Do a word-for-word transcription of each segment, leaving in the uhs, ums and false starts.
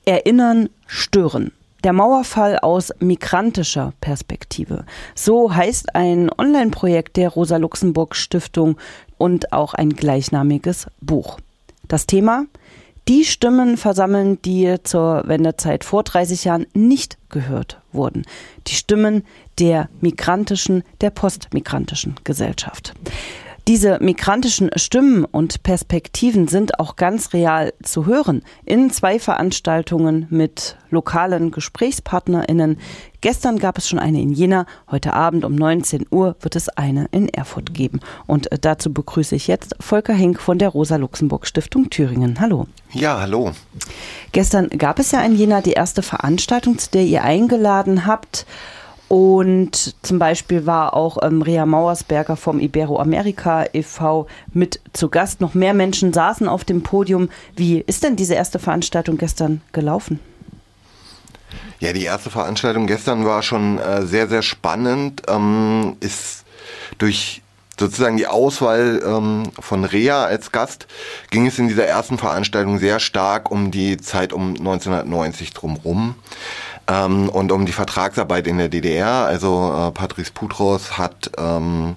Erinnern, stören. Der Mauerfall aus migrantischer Perspektive. So heißt ein Online-Projekt der Rosa-Luxemburg-Stiftung und auch ein gleichnamiges Buch. Das Thema: Die Stimmen versammeln, die zur Wendezeit vor dreißig Jahren nicht gehört wurden. Die Stimmen der migrantischen, der postmigrantischen Gesellschaft. Diese migrantischen Stimmen und Perspektiven sind auch ganz real zu hören in zwei Veranstaltungen mit lokalen GesprächspartnerInnen. Gestern gab es schon eine in Jena, heute Abend um neunzehn Uhr wird es eine in Erfurt geben. Und dazu begrüße ich jetzt Volker Hink von der Rosa-Luxemburg-Stiftung Thüringen. Hallo. Ja, hallo. Gestern gab es ja in Jena die erste Veranstaltung, zu der ihr eingeladen habt. Und zum Beispiel war auch ähm, Rea Mauersberger vom Iberoamerika e V mit zu Gast. Noch mehr Menschen saßen auf dem Podium. Wie ist denn diese erste Veranstaltung gestern gelaufen? Ja, die erste Veranstaltung gestern war schon äh, sehr, sehr spannend. Ähm, ist durch sozusagen die Auswahl ähm, von Rea als Gast ging es in dieser ersten Veranstaltung sehr stark um die Zeit um neunzehnhundertneunzig drumherum. Ähm, und um die Vertragsarbeit in der D D R. Also äh, Patrice Boutros hat ähm,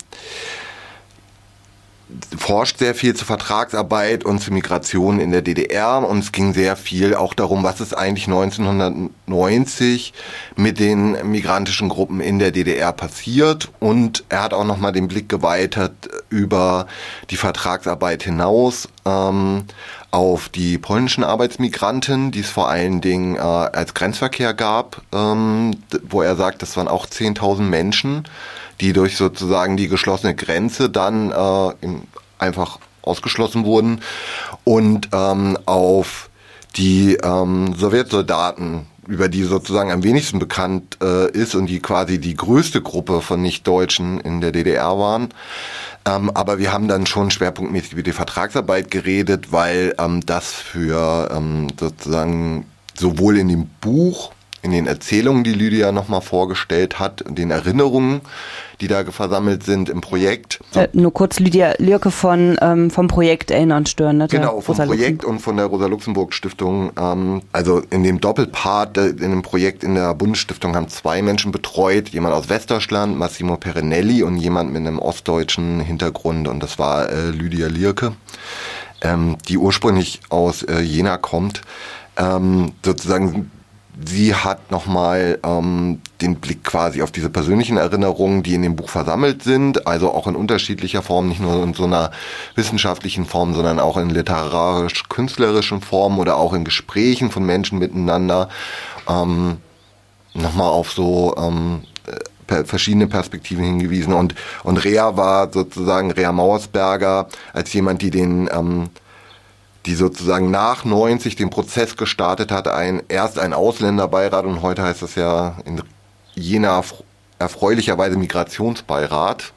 forscht sehr viel zur Vertragsarbeit und zur Migration in der D D R, und es ging sehr viel auch darum, was ist eigentlich neunzehnhundertneunzig mit den migrantischen Gruppen in der D D R passiert, und er hat auch nochmal den Blick geweitet über die Vertragsarbeit hinaus ähm, auf die polnischen Arbeitsmigranten, die es vor allen Dingen äh, als Grenzverkehr gab, ähm, wo er sagt, das waren auch zehntausend Menschen, die durch sozusagen die geschlossene Grenze dann äh, im, einfach ausgeschlossen wurden, und ähm, auf die ähm, Sowjetsoldaten, über die sozusagen am wenigsten bekannt äh, ist und die quasi die größte Gruppe von Nichtdeutschen in der D D R waren. Ähm, aber wir haben dann schon schwerpunktmäßig über die Vertragsarbeit geredet, weil ähm, das für ähm, sozusagen sowohl in dem Buch, in den Erzählungen, die Lydia nochmal vorgestellt hat, und den Erinnerungen, die da versammelt sind im Projekt. Äh, nur kurz, Lydia Lierke von, ähm, vom Projekt Erinnern, Stören. Ne? Genau, vom Projekt und von der Rosa-Luxemburg-Stiftung. Ähm, also in dem Doppelpart, äh, in dem Projekt in der Bundesstiftung haben zwei Menschen betreut. Jemand aus Westdeutschland, Massimo Perenelli, und jemand mit einem ostdeutschen Hintergrund. Und das war äh, Lydia Lierke, ähm, die ursprünglich aus äh, Jena kommt. Ähm, sozusagen Sie hat nochmal ähm, den Blick quasi auf diese persönlichen Erinnerungen, die in dem Buch versammelt sind, also auch in unterschiedlicher Form, nicht nur in so einer wissenschaftlichen Form, sondern auch in literarisch-künstlerischen Form oder auch in Gesprächen von Menschen miteinander, ähm, nochmal auf so ähm, per- verschiedene Perspektiven hingewiesen. Und, und Rea war sozusagen, Rea Mauersberger, als jemand, die den ähm, die sozusagen nach neunzig den Prozess gestartet hat, ein, erst ein Ausländerbeirat, und heute heißt es ja in Jena erfreulicherweise Migrationsbeirat,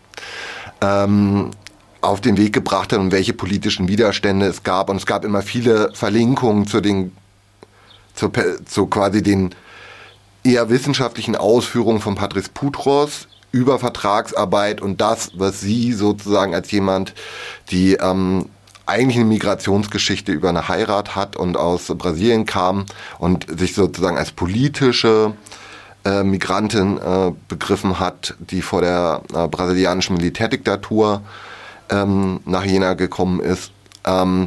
ähm, auf den Weg gebracht hat und welche politischen Widerstände es gab. Und es gab immer viele Verlinkungen zu den, zu, zu quasi den eher wissenschaftlichen Ausführungen von Patrice Boutros über Vertragsarbeit und das, was sie sozusagen als jemand, die ähm, eigentlich eine Migrationsgeschichte über eine Heirat hat und aus Brasilien kam und sich sozusagen als politische äh, Migrantin äh, begriffen hat, die vor der äh, brasilianischen Militärdiktatur ähm, nach Jena gekommen ist. Ähm,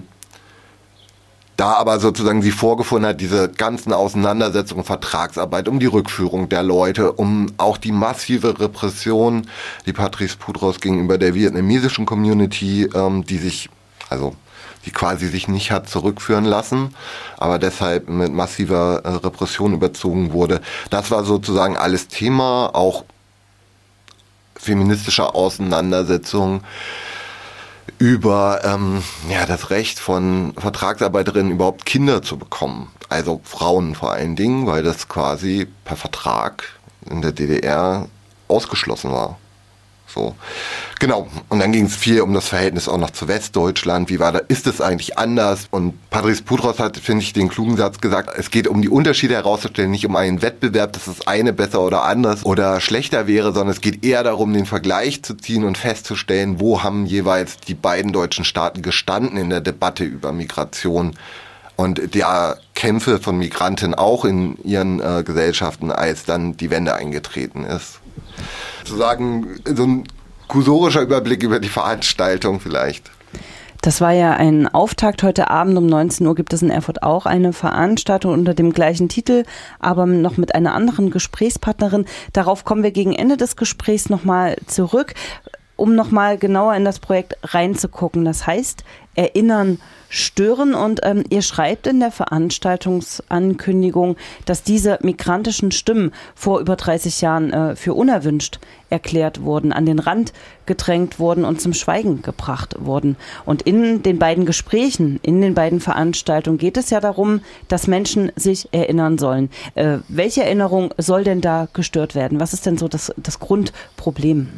da aber sozusagen sie vorgefunden hat, diese ganzen Auseinandersetzungen, Vertragsarbeit, um die Rückführung der Leute, um auch die massive Repression, die Patrice Boutros gegenüber der vietnamesischen Community, ähm, die sich Also die quasi sich nicht hat zurückführen lassen, aber deshalb mit massiver äh, Repression überzogen wurde. Das war sozusagen alles Thema, auch feministische Auseinandersetzungen über ähm, ja, das Recht von Vertragsarbeiterinnen überhaupt Kinder zu bekommen. Also Frauen vor allen Dingen, weil das quasi per Vertrag in der D D R ausgeschlossen war. So. Genau. Und dann ging es viel um das Verhältnis auch noch zu Westdeutschland. Wie war da, ist es eigentlich anders? Und Patrice Boutros hat, finde ich, den klugen Satz gesagt, es geht um die Unterschiede herauszustellen, nicht um einen Wettbewerb, dass das eine besser oder anders oder schlechter wäre, sondern es geht eher darum, den Vergleich zu ziehen und festzustellen, wo haben jeweils die beiden deutschen Staaten gestanden in der Debatte über Migration und der Kämpfe von Migranten auch in ihren äh, Gesellschaften, als dann die Wende eingetreten ist. Sozusagen so ein kursorischer Überblick über die Veranstaltung vielleicht. Das war ja ein Auftakt. Heute Abend um neunzehn Uhr gibt es in Erfurt auch eine Veranstaltung unter dem gleichen Titel, aber noch mit einer anderen Gesprächspartnerin. Darauf kommen wir gegen Ende des Gesprächs nochmal zurück, um nochmal genauer in das Projekt reinzugucken. Das heißt, Erinnern, Stören, und ähm, ihr schreibt in der Veranstaltungsankündigung, dass diese migrantischen Stimmen vor über dreißig Jahren äh, für unerwünscht erklärt wurden, an den Rand gedrängt wurden und zum Schweigen gebracht wurden. Und in den beiden Gesprächen, in den beiden Veranstaltungen geht es ja darum, dass Menschen sich erinnern sollen. Äh, welche Erinnerung soll denn da gestört werden? Was ist denn so das, das Grundproblem?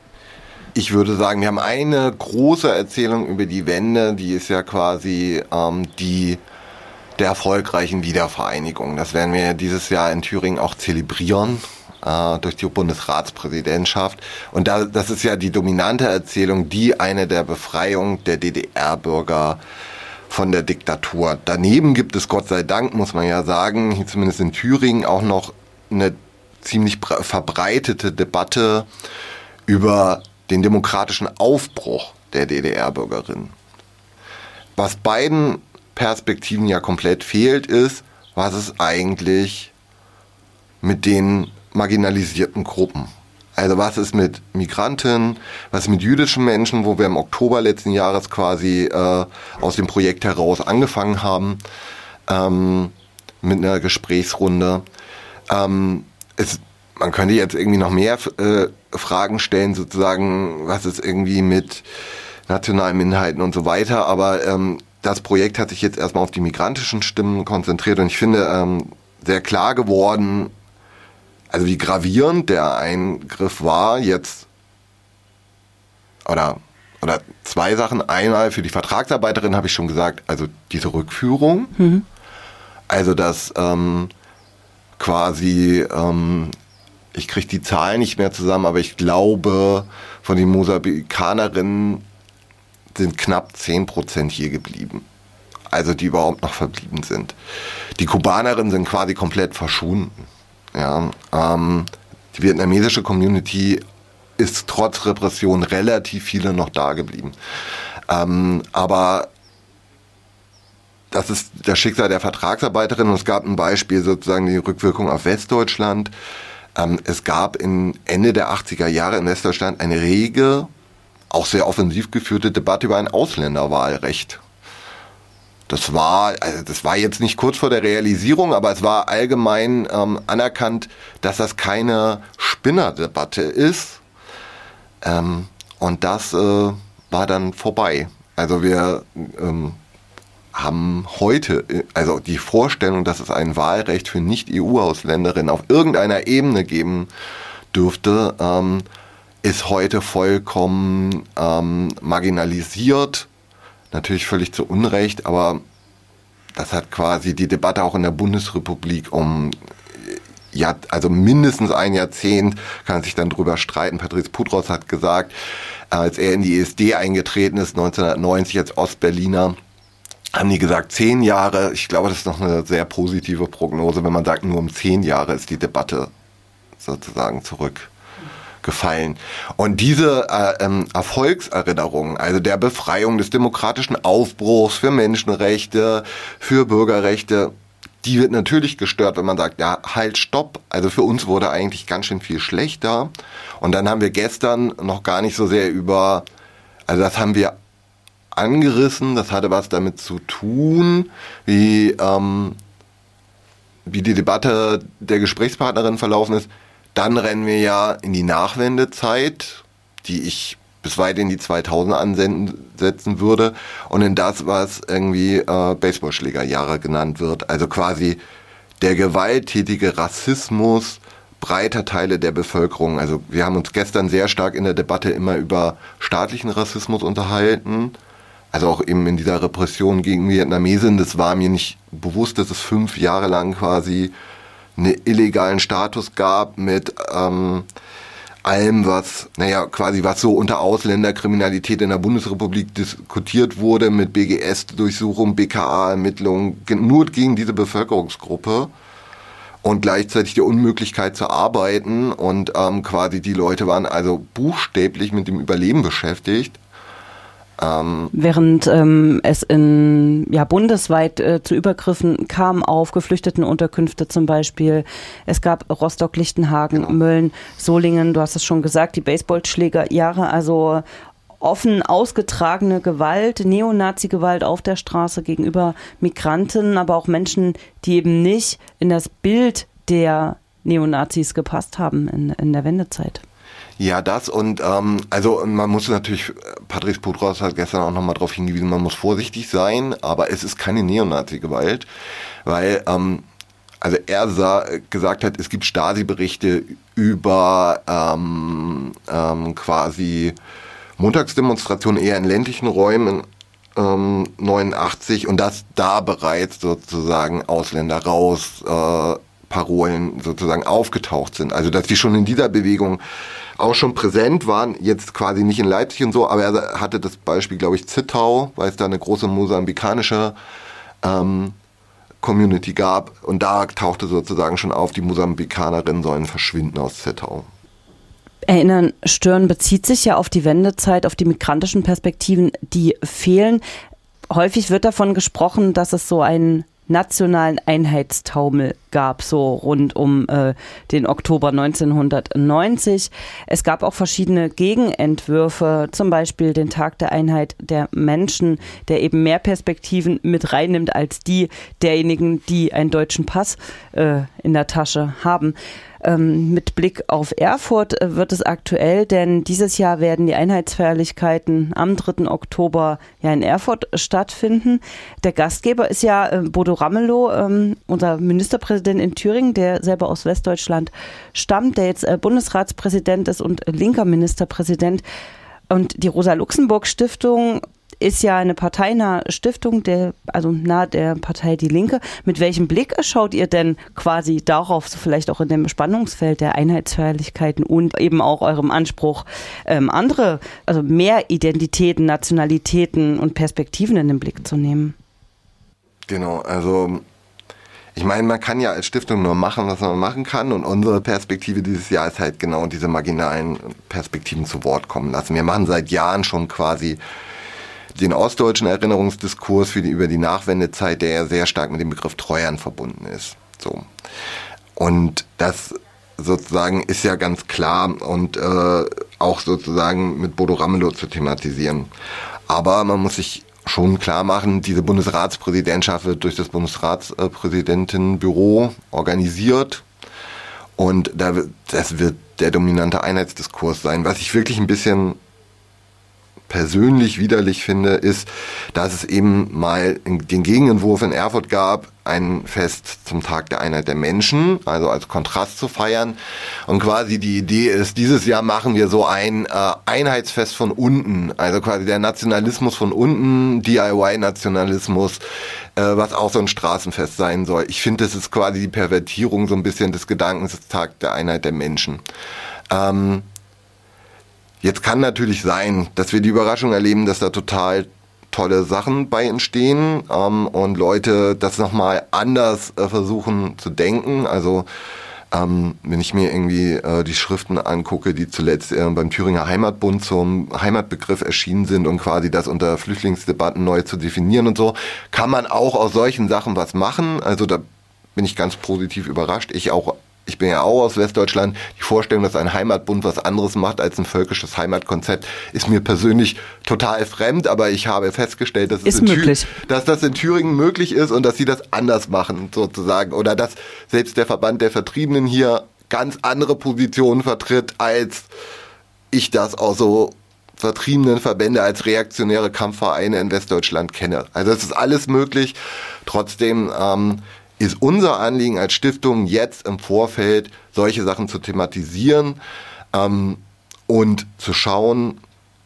Ich würde sagen, wir haben eine große Erzählung über die Wende, die ist ja quasi ähm, die der erfolgreichen Wiedervereinigung. Das werden wir dieses Jahr in Thüringen auch zelebrieren äh, durch die Bundesratspräsidentschaft. Und da, das ist ja die dominante Erzählung, die eine der Befreiung der D D R-Bürger von der Diktatur. Daneben gibt es, Gott sei Dank, muss man ja sagen, hier zumindest in Thüringen auch noch eine ziemlich verbreitete Debatte über den demokratischen Aufbruch der D D R-Bürgerinnen. Was beiden Perspektiven ja komplett fehlt, ist, was ist eigentlich mit den marginalisierten Gruppen? Also was ist mit Migranten, was ist mit jüdischen Menschen, wo wir im Oktober letzten Jahres quasi äh, aus dem Projekt heraus angefangen haben, ähm, mit einer Gesprächsrunde. Ähm, es Man könnte jetzt irgendwie noch mehr äh, Fragen stellen, sozusagen, was ist irgendwie mit nationalen Minderheiten und so weiter. Aber ähm, das Projekt hat sich jetzt erstmal auf die migrantischen Stimmen konzentriert. Und ich finde ähm, sehr klar geworden, also wie gravierend der Eingriff war jetzt, oder, oder zwei Sachen. Einmal für die Vertragsarbeiterin habe ich schon gesagt, also diese Rückführung. Mhm. Also dass ähm, quasi... Ähm, ich kriege die Zahlen nicht mehr zusammen, aber ich glaube, von den Mosambikanerinnen sind knapp zehn Prozent hier geblieben. Also die überhaupt noch verblieben sind. Die Kubanerinnen sind quasi komplett verschwunden. Ja, ähm, die vietnamesische Community ist trotz Repression relativ viele noch da geblieben. Ähm, aber das ist das Schicksal der Vertragsarbeiterin. Und es gab ein Beispiel, sozusagen die Rückwirkung auf Westdeutschland. Es gab in Ende der achtziger Jahre in Westdeutschland eine rege, auch sehr offensiv geführte Debatte über ein Ausländerwahlrecht. Das war, also das war jetzt nicht kurz vor der Realisierung, aber es war allgemein ähm, anerkannt, dass das keine Spinnerdebatte ist. Ähm, und das äh, war dann vorbei. Also wir ähm, haben heute, also die Vorstellung, dass es ein Wahlrecht für Nicht-E U-Ausländerinnen auf irgendeiner Ebene geben dürfte, ähm, ist heute vollkommen ähm, marginalisiert. Natürlich völlig zu Unrecht, aber das hat quasi die Debatte auch in der Bundesrepublik um ja, also mindestens ein Jahrzehnt, kann man sich dann drüber streiten. Patrice Pudros hat gesagt, als er in die E S D eingetreten ist, neunzehnhundertneunzig als Ostberliner, haben die gesagt, zehn Jahre, ich glaube, das ist noch eine sehr positive Prognose, wenn man sagt, nur um zehn Jahre ist die Debatte sozusagen zurückgefallen. Und diese äh, ähm, Erfolgserinnerung, also der Befreiung des demokratischen Aufbruchs für Menschenrechte, für Bürgerrechte, die wird natürlich gestört, wenn man sagt, ja, halt, stopp. Also für uns wurde eigentlich ganz schön viel schlechter. Und dann haben wir gestern noch gar nicht so sehr über, also das haben wir angerissen, das hatte was damit zu tun, wie, ähm, wie die Debatte der Gesprächspartnerin verlaufen ist. Dann rennen wir ja in die Nachwendezeit, die ich bis weit in die zweitausender ansetzen würde, und in das, was irgendwie äh, Baseballschlägerjahre genannt wird. Also quasi der gewalttätige Rassismus breiter Teile der Bevölkerung. Also wir haben uns gestern sehr stark in der Debatte immer über staatlichen Rassismus unterhalten. Also auch eben in dieser Repression gegen Vietnamesen, das war mir nicht bewusst, dass es fünf Jahre lang quasi einen illegalen Status gab mit ähm, allem, was, naja, quasi was so unter Ausländerkriminalität in der Bundesrepublik diskutiert wurde, mit B G S-Durchsuchung, B K A-Ermittlungen, nur gegen diese Bevölkerungsgruppe und gleichzeitig die Unmöglichkeit zu arbeiten und ähm, quasi die Leute waren also buchstäblich mit dem Überleben beschäftigt. Ähm, Während ähm, es in ja bundesweit äh, zu Übergriffen kam auf Geflüchtetenunterkünfte zum Beispiel. Es gab Rostock, Lichtenhagen, genau. Mölln, Solingen, du hast es schon gesagt, die Baseballschlägerjahre, also offen ausgetragene Gewalt, Neonazi-Gewalt auf der Straße gegenüber Migranten, aber auch Menschen, die eben nicht in das Bild der Neonazis gepasst haben in, in der Wendezeit. Ja, das und ähm, also man muss natürlich, Patrice Budros hat gestern auch nochmal darauf hingewiesen, man muss vorsichtig sein, aber es ist keine Neonazi-Gewalt, weil ähm, also er sah, gesagt hat, es gibt Stasi-Berichte über ähm, ähm, quasi Montagsdemonstrationen eher in ländlichen Räumen ähm, neunundachtzig und dass da bereits sozusagen Ausländer raus äh, Parolen sozusagen aufgetaucht sind. Also dass die schon in dieser Bewegung auch schon präsent waren, jetzt quasi nicht in Leipzig und so, aber er hatte das Beispiel, glaube ich, Zittau, weil es da eine große mosambikanische ähm, Community gab und da tauchte sozusagen schon auf, die Mosambikanerinnen sollen verschwinden aus Zittau. Erinnern, Stören bezieht sich ja auf die Wendezeit, auf die migrantischen Perspektiven, die fehlen. Häufig wird davon gesprochen, dass es so einen nationalen Einheitstaumel gab, so rund um äh, den Oktober neunzehnhundertneunzig. Es gab auch verschiedene Gegenentwürfe, zum Beispiel den Tag der Einheit der Menschen, der eben mehr Perspektiven mit reinnimmt als die derjenigen, die einen deutschen Pass äh, in der Tasche haben. Ähm, mit Blick auf Erfurt äh, wird es aktuell, denn dieses Jahr werden die Einheitsfeierlichkeiten am dritten Oktober ja in Erfurt stattfinden. Der Gastgeber ist ja äh, Bodo Ramelow, ähm, unser Ministerpräsident in Thüringen, der selber aus Westdeutschland stammt, der jetzt äh, Bundesratspräsident ist und äh, linker Ministerpräsident. Und die Rosa-Luxemburg-Stiftung ist ja eine parteinahe Stiftung, der, also nahe der Partei Die Linke. Mit welchem Blick schaut ihr denn quasi darauf, so vielleicht auch in dem Spannungsfeld der Einheitsfeierlichkeiten und eben auch eurem Anspruch, ähm, andere, also mehr Identitäten, Nationalitäten und Perspektiven in den Blick zu nehmen? Genau, also ich meine, man kann ja als Stiftung nur machen, was man machen kann und unsere Perspektive dieses Jahr ist halt genau diese marginalen Perspektiven zu Wort kommen lassen. Wir machen seit Jahren schon quasi den ostdeutschen Erinnerungsdiskurs für die, über die Nachwendezeit, der ja sehr stark mit dem Begriff Treuern verbunden ist. So. Und das sozusagen ist ja ganz klar und äh, auch sozusagen mit Bodo Ramelow zu thematisieren. Aber man muss sich schon klar machen, diese Bundesratspräsidentschaft wird durch das Bundesratspräsidentenbüro organisiert und da wird, das wird der dominante Einheitsdiskurs sein. Was ich wirklich ein bisschen persönlich widerlich finde, ist, dass es eben mal den Gegenentwurf in Erfurt gab, ein Fest zum Tag der Einheit der Menschen, also als Kontrast zu feiern. Und quasi die Idee ist, dieses Jahr machen wir so ein äh, Einheitsfest von unten, also quasi der Nationalismus von unten, D I Y-Nationalismus, äh, was auch so ein Straßenfest sein soll. Ich finde, das ist quasi die Pervertierung so ein bisschen des Gedankens des Tag der Einheit der Menschen. Ähm, Jetzt kann natürlich sein, dass wir die Überraschung erleben, dass da total tolle Sachen bei entstehen ähm, und Leute das nochmal anders äh, versuchen zu denken. Also ähm, wenn ich mir irgendwie äh, die Schriften angucke, die zuletzt äh, beim Thüringer Heimatbund zum Heimatbegriff erschienen sind und quasi das unter Flüchtlingsdebatten neu zu definieren und so, kann man auch aus solchen Sachen was machen. Also da bin ich ganz positiv überrascht. Ich auch Ich bin ja auch aus Westdeutschland. Die Vorstellung, dass ein Heimatbund was anderes macht als ein völkisches Heimatkonzept, ist mir persönlich total fremd. Aber ich habe festgestellt, dass, es in Thür- dass das in Thüringen möglich ist und dass sie das anders machen, sozusagen. Oder dass selbst der Verband der Vertriebenen hier ganz andere Positionen vertritt, als ich das aus so vertriebenen Verbände als reaktionäre Kampfvereine in Westdeutschland kenne. Also es ist alles möglich. Trotzdem ähm, ist unser Anliegen als Stiftung jetzt im Vorfeld, solche Sachen zu thematisieren ähm, und zu schauen,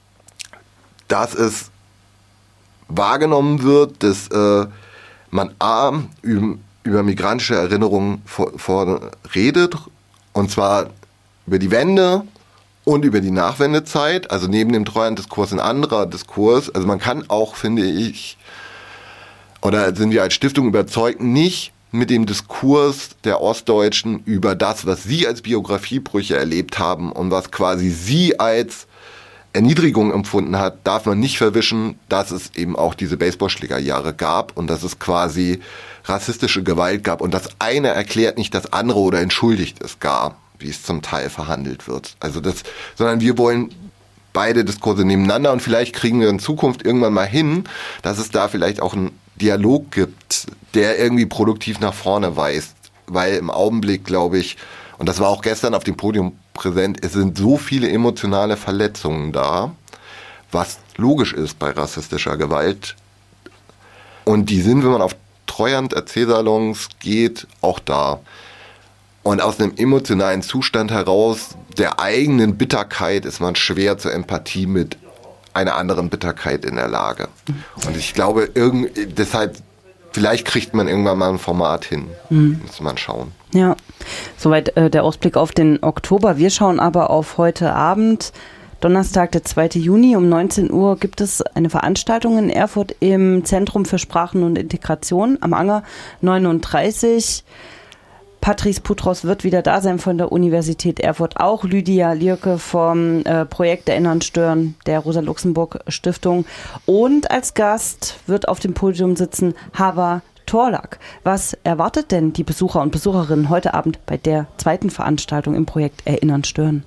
dass es wahrgenommen wird, dass äh, man a, über, über migrantische Erinnerungen vor, vor redet, und zwar über die Wende und über die Nachwendezeit, also neben dem Treuhanddiskurs ein anderer Diskurs. Also man kann auch, finde ich, oder sind wir als Stiftung überzeugt, nicht mit dem Diskurs der Ostdeutschen über das, was sie als Biografiebrüche erlebt haben und was quasi sie als Erniedrigung empfunden hat, darf man nicht verwischen, dass es eben auch diese Baseballschlägerjahre gab und dass es quasi rassistische Gewalt gab. Und das eine erklärt nicht das andere oder entschuldigt es gar, wie es zum Teil verhandelt wird. Also das, sondern wir wollen beide Diskurse nebeneinander und vielleicht kriegen wir in Zukunft irgendwann mal hin, dass es da vielleicht auch einen Dialog gibt, der irgendwie produktiv nach vorne weist. Weil im Augenblick, glaube ich, und das war auch gestern auf dem Podium präsent, es sind so viele emotionale Verletzungen da, was logisch ist bei rassistischer Gewalt. Und die sind, wenn man auf Treuhand-Erzählsalons geht, auch da. Und aus einem emotionalen Zustand heraus, der eigenen Bitterkeit, ist man schwer zur Empathie mit einer anderen Bitterkeit in der Lage. Und ich glaube, irgend, deshalb, vielleicht kriegt man irgendwann mal ein Format hin. Mhm. Muss man schauen. Ja, soweit äh, der Ausblick auf den Oktober. Wir schauen aber auf heute Abend. Donnerstag, der zweite Juni um neunzehn Uhr gibt es eine Veranstaltung in Erfurt im Zentrum für Sprachen und Integration am Anger neununddreißig. Patrice Putros wird wieder da sein von der Universität Erfurt, auch Lydia Lierke vom äh, Projekt Erinnern Stören der Rosa-Luxemburg-Stiftung. Und als Gast wird auf dem Podium sitzen Hava Torlak. Was erwartet denn die Besucher und Besucherinnen heute Abend bei der zweiten Veranstaltung im Projekt Erinnern Stören?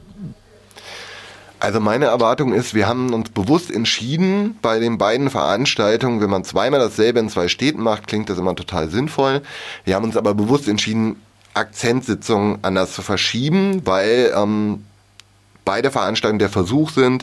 Also meine Erwartung ist, wir haben uns bewusst entschieden, bei den beiden Veranstaltungen, wenn man zweimal dasselbe in zwei Städten macht, klingt das immer total sinnvoll. Wir haben uns aber bewusst entschieden, Akzentsitzungen anders zu verschieben, weil ähm, beide Veranstaltungen der Versuch sind,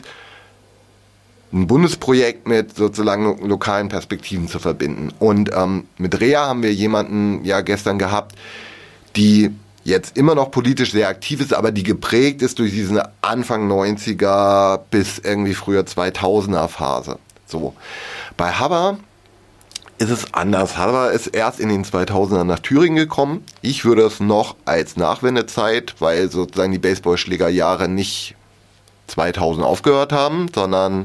ein Bundesprojekt mit sozusagen lo- lokalen Perspektiven zu verbinden. Und ähm, mit Rea haben wir jemanden ja gestern gehabt, die jetzt immer noch politisch sehr aktiv ist, aber die geprägt ist durch diese Anfang neunziger bis irgendwie früher zweitausender Phase. So. Bei Hava ist es anders. Hava ist erst in den zweitausendern nach Thüringen gekommen. Ich würde es noch als Nachwendezeit, weil sozusagen die Baseballschlägerjahre nicht zweitausend aufgehört haben, sondern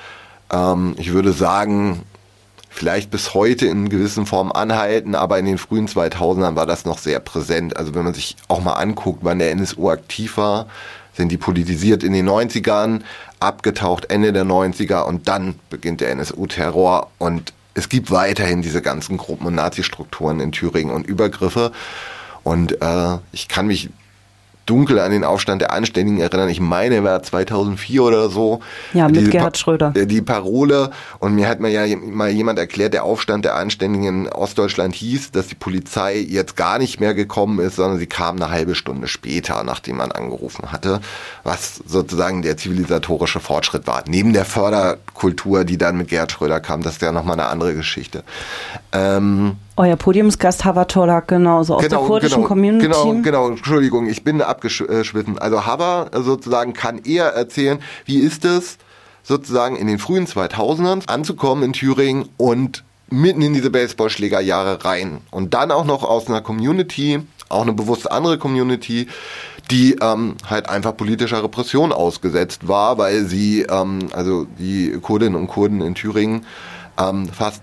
ähm, ich würde sagen, vielleicht bis heute in gewissen Formen anhalten, aber in den frühen zweitausendern war das noch sehr präsent. Also wenn man sich auch mal anguckt, wann der N S U aktiv war, sind die politisiert in den neunzigern, abgetaucht Ende der neunziger und dann beginnt der N S U-Terror und es gibt weiterhin diese ganzen Gruppen und Nazi-Strukturen in Thüringen und Übergriffe. Und äh, ich kann mich dunkel an den Aufstand der Anständigen erinnern. Ich meine, er war zweitausendvier oder so. Ja, mit Diese Gerhard pa- Schröder. Die Parole. Und mir hat mir ja mal jemand erklärt, der Aufstand der Anständigen in Ostdeutschland hieß, dass die Polizei jetzt gar nicht mehr gekommen ist, sondern sie kam eine halbe Stunde später, nachdem man angerufen hatte, was sozusagen der zivilisatorische Fortschritt war. Neben der Förderkultur, die dann mit Gerhard Schröder kam, das ist ja nochmal eine andere Geschichte. Ähm, Euer Podiumsgast Hava Torlak, genau, so aus genau, der kurdischen genau, Community. Genau, genau, Entschuldigung, ich bin abgeschwiffen. Also Hava sozusagen kann eher erzählen, wie ist es sozusagen in den frühen zweitausendern anzukommen in Thüringen und mitten in diese Baseballschlägerjahre rein. Und dann auch noch aus einer Community, auch eine bewusst andere Community, die ähm, halt einfach politischer Repression ausgesetzt war, weil sie, ähm, also die Kurdinnen und Kurden in Thüringen, ähm, fast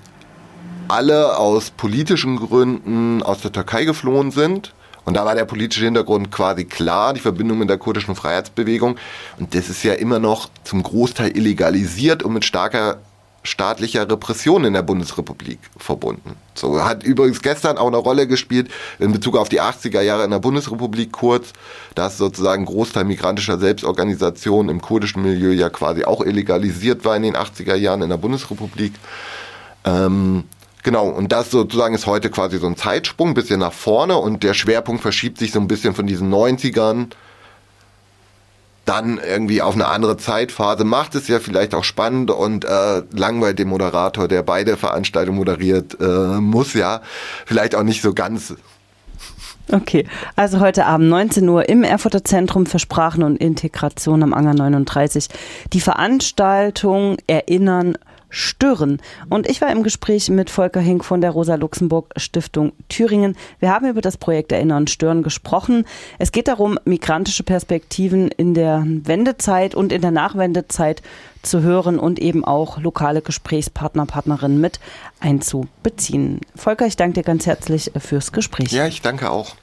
alle aus politischen Gründen aus der Türkei geflohen sind. Und da war der politische Hintergrund quasi klar, die Verbindung mit der kurdischen Freiheitsbewegung. Und das ist ja immer noch zum Großteil illegalisiert und mit starker staatlicher Repression in der Bundesrepublik verbunden. So hat übrigens gestern auch eine Rolle gespielt in Bezug auf die achtziger Jahre in der Bundesrepublik kurz, dass sozusagen ein Großteil migrantischer Selbstorganisationen im kurdischen Milieu ja quasi auch illegalisiert war in den achtziger Jahren in der Bundesrepublik. Ähm, Genau, und das sozusagen ist heute quasi so ein Zeitsprung, ein bisschen nach vorne und der Schwerpunkt verschiebt sich so ein bisschen von diesen neunzigern dann irgendwie auf eine andere Zeitphase. Macht es ja vielleicht auch spannend und äh, langweilt den Moderator, der beide Veranstaltungen moderiert, äh, muss ja vielleicht auch nicht so ganz. Okay, also heute Abend neunzehn Uhr im Erfurter Zentrum für Sprachen und Integration am Anger neununddreißig. Die Veranstaltung Erinnern Stören. Und ich war im Gespräch mit Volker Hink von der Rosa-Luxemburg-Stiftung Thüringen. Wir haben über das Projekt Erinnern und Stören gesprochen. Es geht darum, migrantische Perspektiven in der Wendezeit und in der Nachwendezeit zu hören und eben auch lokale Gesprächspartner, Partnerinnen mit einzubeziehen. Volker, ich danke dir ganz herzlich fürs Gespräch. Ja, ich danke auch.